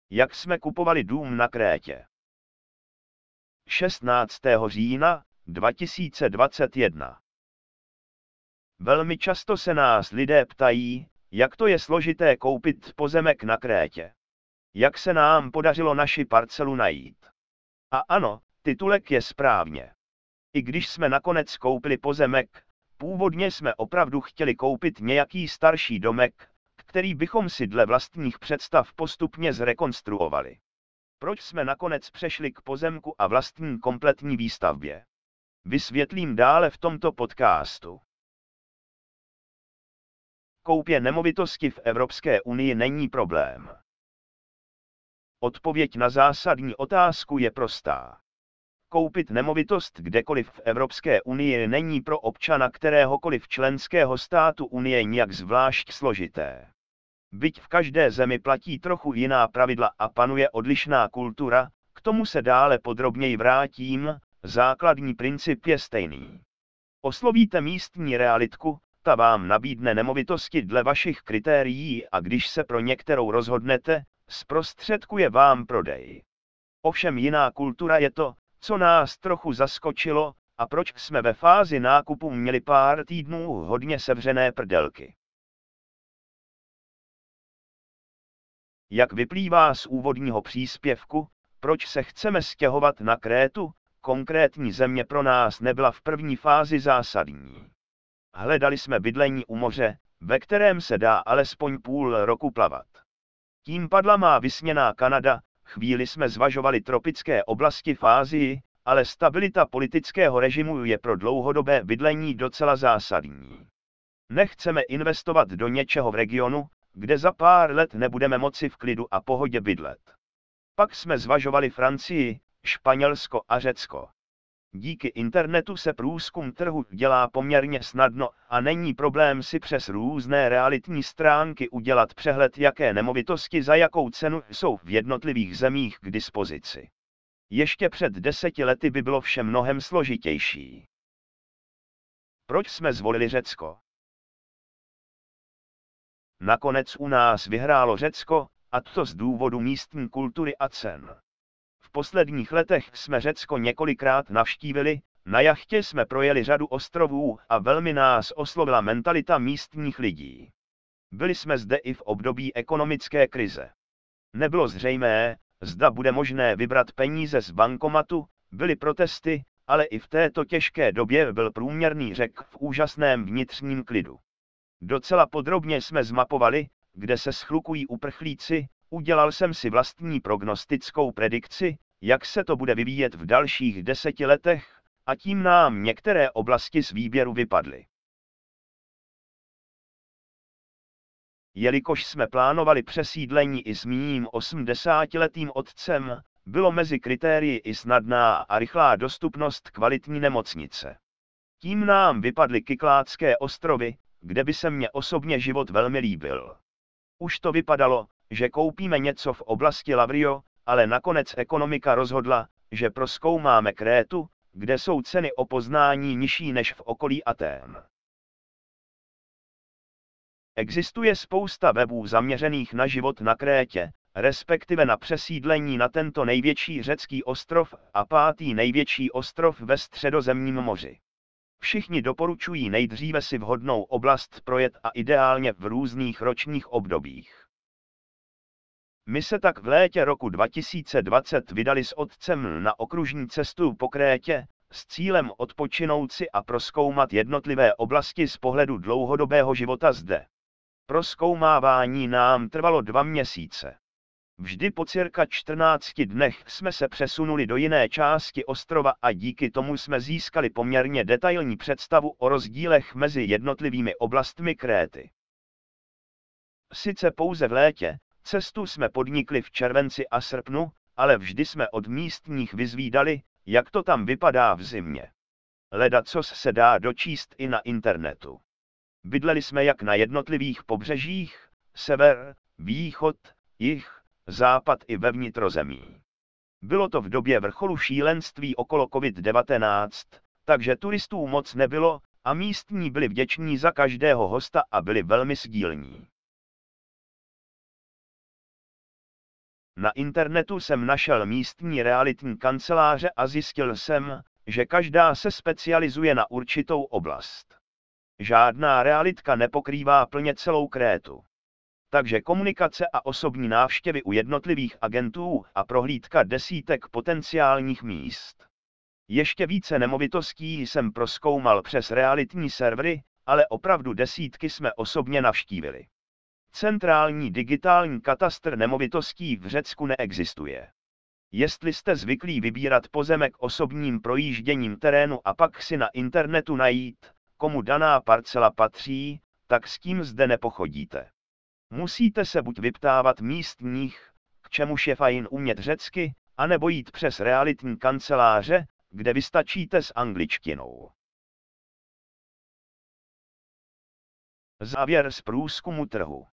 Jak jsme kupovali dům na Krétě. 16. října 2021. Velmi často se nás lidé ptají, jak to je složité koupit pozemek na Krétě. Jak se nám podařilo naši parcelu najít. A ano, titulek je správně. I když jsme nakonec koupili pozemek, původně jsme opravdu chtěli koupit nějaký starší domek, který bychom si dle vlastních představ postupně zrekonstruovali. Proč jsme nakonec přešli k pozemku a vlastní kompletní výstavbě? Vysvětlím dále v tomto podcastu. Koupě nemovitosti v Evropské unii není problém. Odpověď na zásadní otázku je prostá. Koupit nemovitost kdekoliv v Evropské unii není pro občana kteréhokoliv členského státu Unie nijak zvlášť složité. Byť v každé zemi platí trochu jiná pravidla a panuje odlišná kultura, k tomu se dále podrobněji vrátím, základní princip je stejný. Oslovíte místní realitku, ta vám nabídne nemovitosti dle vašich kritérií a když se pro některou rozhodnete, zprostředkuje vám prodej. Ovšem jiná kultura je to, co nás trochu zaskočilo, a proč jsme ve fázi nákupu měli pár týdnů hodně sevřené prdelky. Jak vyplývá z úvodního příspěvku, proč se chceme stěhovat na Krétu, konkrétní země pro nás nebyla v první fázi zásadní. Hledali jsme bydlení u moře, ve kterém se dá alespoň půl roku plavat. Tím padla má vysněná Kanada, chvíli jsme zvažovali tropické oblasti v Asii, ale stabilita politického režimu je pro dlouhodobé bydlení docela zásadní. Nechceme investovat do něčeho v regionu, kde za pár let nebudeme moci v klidu a pohodě bydlet. Pak jsme zvažovali Francii, Španělsko a Řecko. Díky internetu se průzkum trhu dělá poměrně snadno a není problém si přes různé realitní stránky udělat přehled, jaké nemovitosti za jakou cenu jsou v jednotlivých zemích k dispozici. Ještě před 10 lety by bylo vše mnohem složitější. Proč jsme zvolili Řecko? Nakonec u nás vyhrálo Řecko, a to z důvodu místní kultury a cen. V posledních letech jsme Řecko několikrát navštívili, na jachtě jsme projeli řadu ostrovů a velmi nás oslovila mentalita místních lidí. Byli jsme zde i v období ekonomické krize. Nebylo zřejmé, zda bude možné vybrat peníze z bankomatu, byly protesty, ale i v této těžké době byl průměrný Řek v úžasném vnitřním klidu. Docela podrobně jsme zmapovali, kde se schlukují uprchlíci, udělal jsem si vlastní prognostickou predikci, jak se to bude vyvíjet v dalších 10 letech, a tím nám některé oblasti z výběru vypadly. Jelikož jsme plánovali přesídlení i s mým 80letým otcem, bylo mezi kritérii i snadná a rychlá dostupnost kvalitní nemocnice. Tím nám vypadly Kykladské ostrovy, kde by se mně osobně život velmi líbil. Už to vypadalo, že koupíme něco v oblasti Lavrio, ale nakonec ekonomika rozhodla, že prozkoumáme Krétu, kde jsou ceny o poznání nižší než v okolí Atén. Existuje spousta webů zaměřených na život na Krétě, respektive na přesídlení na tento největší řecký ostrov a 5. největší ostrov ve Středozemním moři. Všichni doporučují nejdříve si vhodnou oblast projet a ideálně v různých ročních obdobích. My se tak v létě roku 2020 vydali s otcem na okružní cestu po Krétě, s cílem odpočinout si a prozkoumat jednotlivé oblasti z pohledu dlouhodobého života zde. Prozkoumávání nám trvalo 2 měsíce. Vždy po cirka 14 dnech jsme se přesunuli do jiné části ostrova a díky tomu jsme získali poměrně detailní představu o rozdílech mezi jednotlivými oblastmi Kréty. Sice pouze v létě, cestu jsme podnikli v červenci a srpnu, ale vždy jsme od místních vyzvídali, jak to tam vypadá v zimě. Ledacos se dá dočíst i na internetu. Bydleli jsme jak na jednotlivých pobřežích, sever, východ, jih, západ i ve vnitrozemí. Bylo to v době vrcholu šílenství okolo COVID-19, takže turistů moc nebylo a místní byli vděční za každého hosta a byli velmi sdílní. Na internetu jsem našel místní realitní kanceláře a zjistil jsem, že každá se specializuje na určitou oblast. Žádná realitka nepokrývá plně celou Krétu. Takže komunikace a osobní návštěvy u jednotlivých agentů a prohlídka desítek potenciálních míst. Ještě více nemovitostí jsem prozkoumal přes realitní servery, ale opravdu desítky jsme osobně navštívili. Centrální digitální katastr nemovitostí v Řecku neexistuje. Jestli jste zvyklí vybírat pozemek osobním projížděním terénu a pak si na internetu najít, komu daná parcela patří, tak s tím zde nepochodíte. Musíte se buď vyptávat místních, k čemuž je fajn umět řecky, anebo jít přes realitní kanceláře, kde vystačíte s angličtinou. Závěr z průzkumu trhu.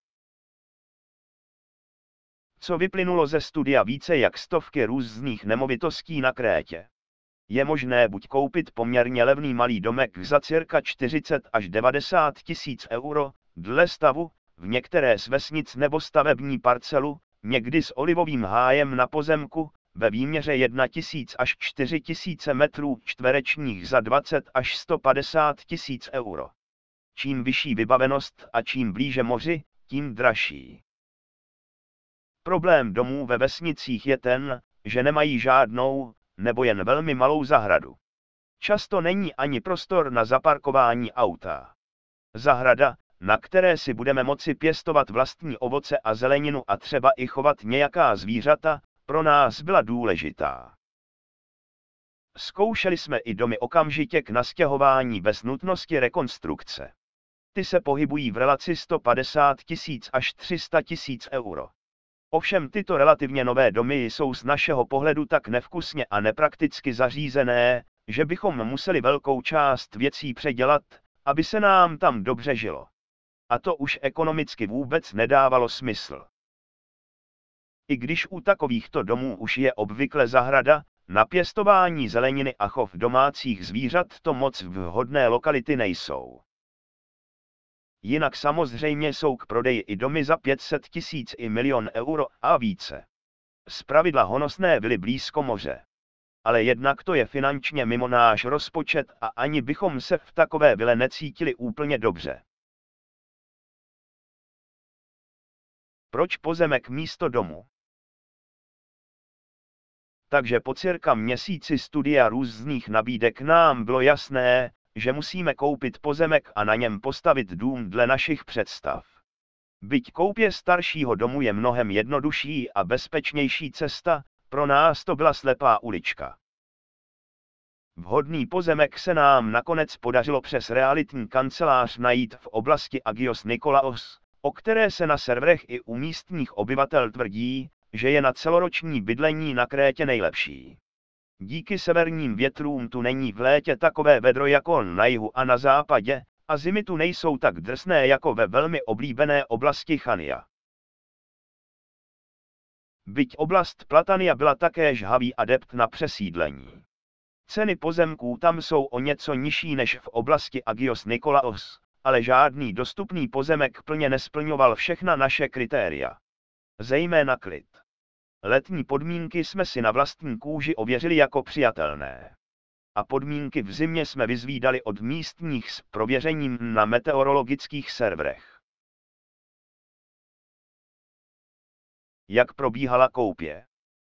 Co vyplynulo ze studia více jak stovky různých nemovitostí na Krétě? Je možné buď koupit poměrně levný malý domek za cirka 40 až 90 tisíc euro, dle stavu, v některé z vesnic nebo stavební parcelu, někdy s olivovým hájem na pozemku, ve výměře 1 000 až 4 000 metrů čtverečních za 20 až 150 tisíc euro. Čím vyšší vybavenost a čím blíže moři, tím dražší. Problém domů ve vesnicích je ten, že nemají žádnou, nebo jen velmi malou zahradu. Často není ani prostor na zaparkování auta. Zahrada, na které si budeme moci pěstovat vlastní ovoce a zeleninu a třeba i chovat nějaká zvířata, pro nás byla důležitá. Zkoušeli jsme i domy okamžitě k nastěhování bez nutnosti rekonstrukce. Ty se pohybují v relaci 150 tisíc až 300 tisíc euro. Ovšem tyto relativně nové domy jsou z našeho pohledu tak nevkusně a neprakticky zařízené, že bychom museli velkou část věcí předělat, aby se nám tam dobře žilo. A to už ekonomicky vůbec nedávalo smysl. I když u takovýchto domů už je obvykle zahrada, na pěstování zeleniny a chov domácích zvířat to moc vhodné lokality nejsou. Jinak samozřejmě jsou k prodeji i domy za 500 tisíc i 1 000 000 euro a více. Zpravidla honosné vily blízko moře. Ale jednak to je finančně mimo náš rozpočet a ani bychom se v takové vile necítili úplně dobře. Proč pozemek místo domu? Takže po cirka měsíci studia různých nabídek nám bylo jasné, že musíme koupit pozemek a na něm postavit dům dle našich představ. Byť koupě staršího domu je mnohem jednodušší a bezpečnější cesta, pro nás to byla slepá ulička. Vhodný pozemek se nám nakonec podařilo přes realitní kancelář najít v oblasti Agios Nikolaos, o které se na serverech i u místních obyvatel tvrdí, že je na celoroční bydlení na Krétě nejlepší. Díky severním větrům tu není v létě takové vedro jako na jihu a na západě, a zimy tu nejsou tak drsné jako ve velmi oblíbené oblasti Chania. Byť oblast Platania byla také žhavý adept na přesídlení. Ceny pozemků tam jsou o něco nižší než v oblasti Agios Nikolaos, ale žádný dostupný pozemek plně nesplňoval všechna naše kritéria. Zejména klid. Letní podmínky jsme si na vlastní kůži ověřili jako přijatelné. A podmínky v zimě jsme vyzvídali od místních s prověřením na meteorologických serverech. Jak probíhala koupě?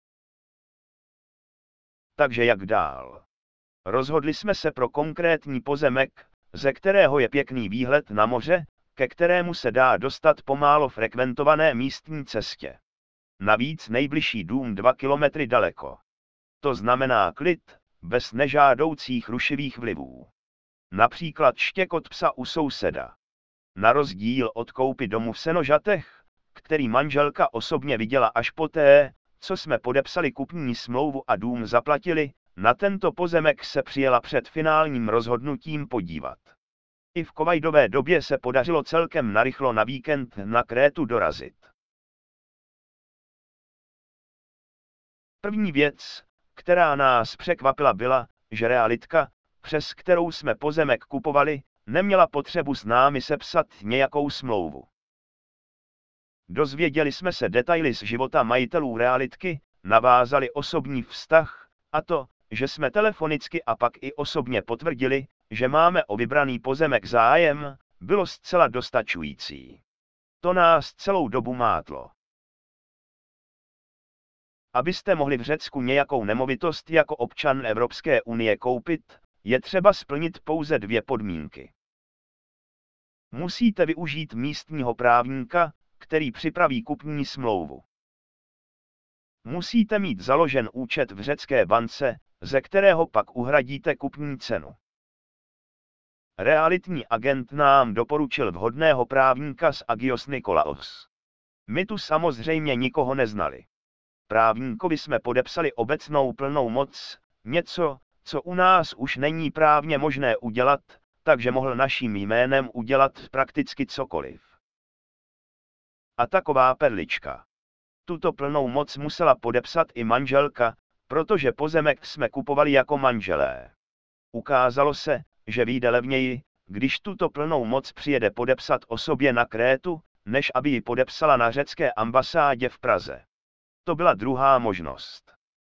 Takže jak dál? Rozhodli jsme se pro konkrétní pozemek, ze kterého je pěkný výhled na moře, ke kterému se dá dostat po málo frekventované místní cestě. Navíc nejbližší dům 2 kilometry daleko. To znamená klid, bez nežádoucích rušivých vlivů. Například štěkot psa u souseda. Na rozdíl od koupy domu v Senožatech, který manželka osobně viděla až poté, co jsme podepsali kupní smlouvu a dům zaplatili, na tento pozemek se přijela před finálním rozhodnutím podívat. I v covidové době se podařilo celkem narychlo na víkend na Krétu dorazit. První věc, která nás překvapila, byla, že realitka, přes kterou jsme pozemek kupovali, neměla potřebu s námi sepsat nějakou smlouvu. Dozvěděli jsme se detaily z života majitelů realitky, navázali osobní vztah, a to, že jsme telefonicky a pak i osobně potvrdili, že máme o vybraný pozemek zájem, bylo zcela dostačující. To nás celou dobu mátlo. Abyste mohli v Řecku nějakou nemovitost jako občan Evropské unie koupit, je třeba splnit pouze 2 podmínky. Musíte využít místního právníka, který připraví kupní smlouvu. Musíte mít založen účet v řecké bance, ze kterého pak uhradíte kupní cenu. Realitní agent nám doporučil vhodného právníka z Agios Nikolaos. My tu samozřejmě nikoho neznali. Právníkovi jsme podepsali obecnou plnou moc, něco, co u nás už není právně možné udělat, takže mohl naším jménem udělat prakticky cokoliv. A taková perlička. Tuto plnou moc musela podepsat i manželka, protože pozemek jsme kupovali jako manželé. Ukázalo se, že vyjde levněji, když tuto plnou moc přijede podepsat osobě na Krétu, než aby ji podepsala na řecké ambasádě v Praze. To byla druhá možnost.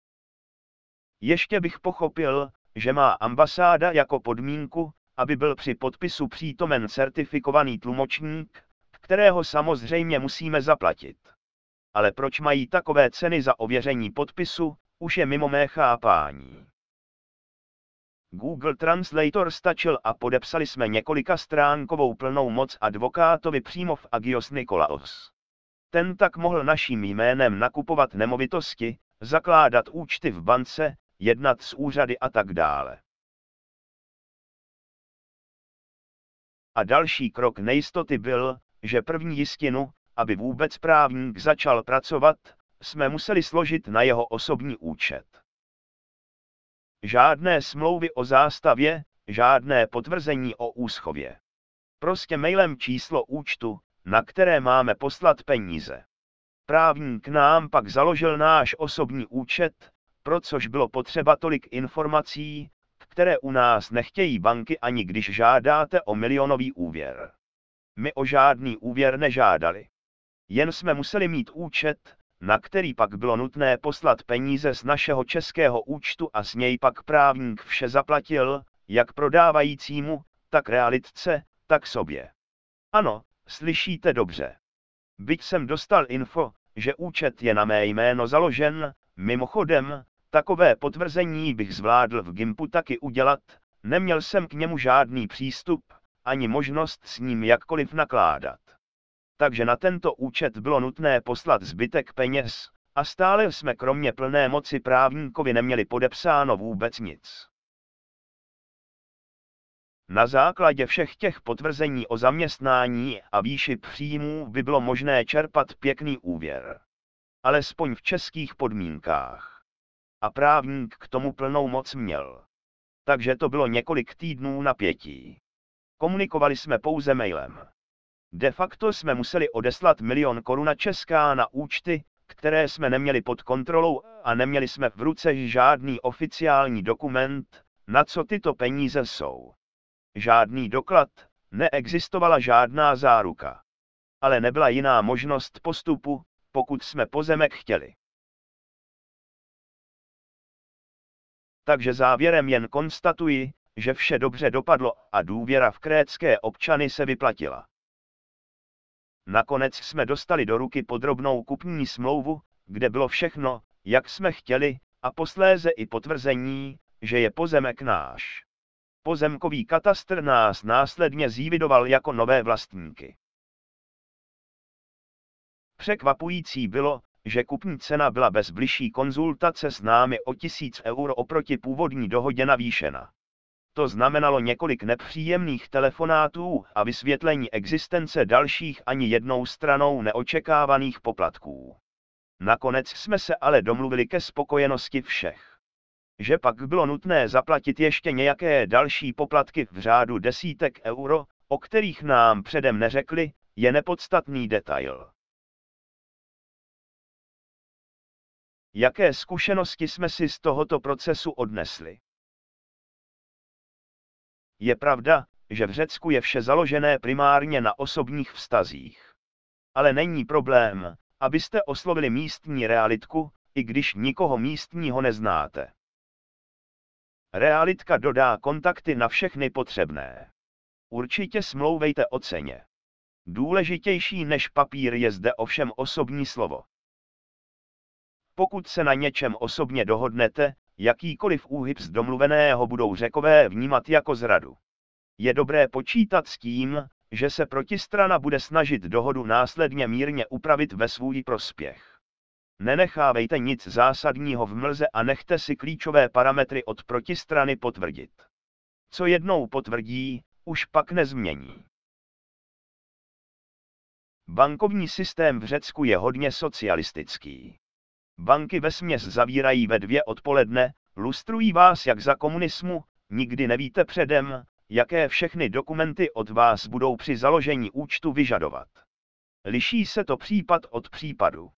Ještě bych pochopil, že má ambasáda jako podmínku, aby byl při podpisu přítomen certifikovaný tlumočník, kterého samozřejmě musíme zaplatit. Ale proč mají takové ceny za ověření podpisu, už je mimo mé chápání. Google Translator stačil a podepsali jsme několikastránkovou plnou moc advokátovi přímo v Agios Nikolaos. Ten tak mohl naším jménem nakupovat nemovitosti, zakládat účty v bance, jednat s úřady a tak dále. A další krok nejistoty byl, že první jistinu, aby vůbec právník začal pracovat, jsme museli složit na jeho osobní účet. Žádné smlouvy o zástavě, žádné potvrzení o úschově. Prostě mailem číslo účtu, na které máme poslat peníze. Právník nám pak založil náš osobní účet, pro což bylo potřeba tolik informací, které u nás nechtějí banky ani když žádáte o milionový úvěr. My o žádný úvěr nežádali. Jen jsme museli mít účet, na který pak bylo nutné poslat peníze z našeho českého účtu a s něj pak právník vše zaplatil, jak prodávajícímu, tak realitce, tak sobě. Ano, slyšíte dobře. Byť jsem dostal info, že účet je na mé jméno založen, mimochodem, takové potvrzení bych zvládl v Gimpu taky udělat, neměl jsem k němu žádný přístup, ani možnost s ním jakkoliv nakládat. Takže na tento účet bylo nutné poslat zbytek peněz, a stále jsme kromě plné moci právníkovi neměli podepsáno vůbec nic. Na základě všech těch potvrzení o zaměstnání a výši příjmů by bylo možné čerpat pěkný úvěr. Alespoň v českých podmínkách. A právník k tomu plnou moc měl. Takže to bylo několik týdnů napětí. Komunikovali jsme pouze mailem. De facto jsme museli odeslat 1 000 000 korun česká na účty, které jsme neměli pod kontrolou a neměli jsme v ruce žádný oficiální dokument, na co tyto peníze jsou. Žádný doklad, neexistovala žádná záruka. Ale nebyla jiná možnost postupu, pokud jsme pozemek chtěli. Takže závěrem jen konstatuji, že vše dobře dopadlo a důvěra v krétské občany se vyplatila. Nakonec jsme dostali do ruky podrobnou kupní smlouvu, kde bylo všechno, jak jsme chtěli, a posléze i potvrzení, že je pozemek náš. Pozemkový katastr nás následně zívidoval jako nové vlastníky. Překvapující bylo, že kupní cena byla bez bližší konzultace s námi o 1000 € oproti původní dohodě navýšena. To znamenalo několik nepříjemných telefonátů a vysvětlení existence dalších ani jednou stranou neočekávaných poplatků. Nakonec jsme se ale domluvili ke spokojenosti všech. Že pak bylo nutné zaplatit ještě nějaké další poplatky v řádu desítek euro, o kterých nám předem neřekli, je nepodstatný detail. Jaké zkušenosti jsme si z tohoto procesu odnesli? Je pravda, že v Řecku je vše založené primárně na osobních vztazích. Ale není problém, abyste oslovili místní realitku, i když nikoho místního neznáte. Realitka dodá kontakty na všechny potřebné. Určitě smlouvejte o ceně. Důležitější než papír je zde ovšem osobní slovo. Pokud se na něčem osobně dohodnete, jakýkoliv úhyb z domluveného budou Řekové vnímat jako zradu. Je dobré počítat s tím, že se protistrana bude snažit dohodu následně mírně upravit ve svůj prospěch. Nenechávejte nic zásadního v mlze a nechte si klíčové parametry od protistrany potvrdit. Co jednou potvrdí, už pak nezmění. Bankovní systém v Řecku je hodně socialistický. Banky vesměs zavírají ve 2 odpoledne, lustrují vás jak za komunismu, nikdy nevíte předem, jaké všechny dokumenty od vás budou při založení účtu vyžadovat. Liší se to případ od případu.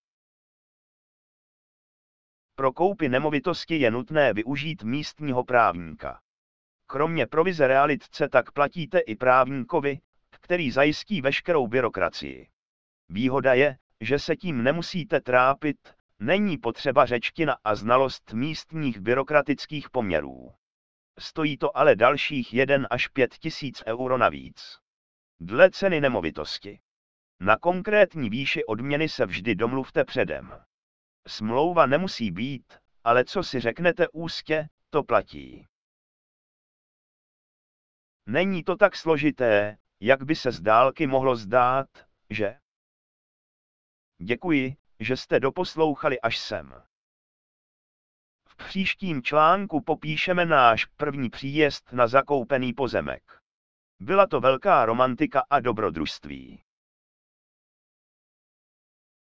Pro koupi nemovitosti je nutné využít místního právníka. Kromě provize realitce tak platíte i právníkovi, který zajistí veškerou byrokracii. Výhoda je, že se tím nemusíte trápit, není potřeba řečtina a znalost místních byrokratických poměrů. Stojí to ale dalších 1 až 5 tisíc euro navíc. Dle ceny nemovitosti. Na konkrétní výši odměny se vždy domluvte předem. Smlouva nemusí být, ale co si řeknete ústě, to platí. Není to tak složité, jak by se z dálky mohlo zdát, že? Děkuji, že jste doposlouchali až sem. V příštím článku popíšeme náš první příjezd na zakoupený pozemek. Byla to velká romantika a dobrodružství.